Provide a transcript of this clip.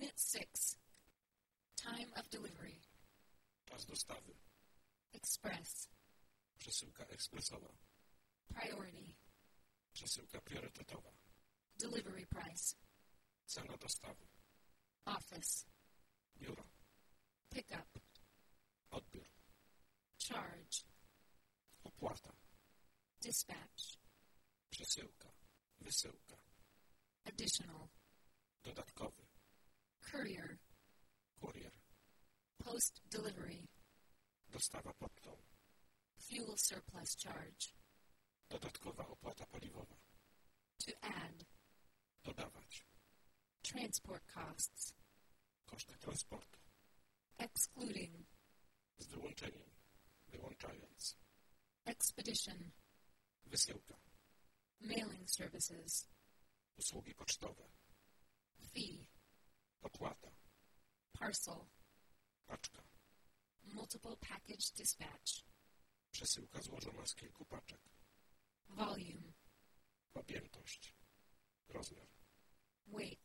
Unit 6. Time of delivery. Czas dostawy. Express. Przesyłka ekspresowa. Priority. Przesyłka priorytetowa. Delivery price. Cena dostawy. Office. Biuro. Pickup. Odbiór. Charge. Opłata. Dispatch. Przesyłka. Wysyłka. Additional. Dodatkowy. Courier. Kurier. Post delivery. Dostawa pocztą. Fuel surplus charge. Dodatkowa opłata paliwowa. To add. Dodawać. Transport costs. Koszty transportu. Excluding. Z wyłączeniem. Wyłączając. Expedition. Wysyłka. Mailing services. Usługi pocztowe. Fee. Opłata. Parcel. Paczka. Multiple package dispatch. Przesyłka złożona z kilku paczek. Volume. Objętość. Rozmiar. Weight.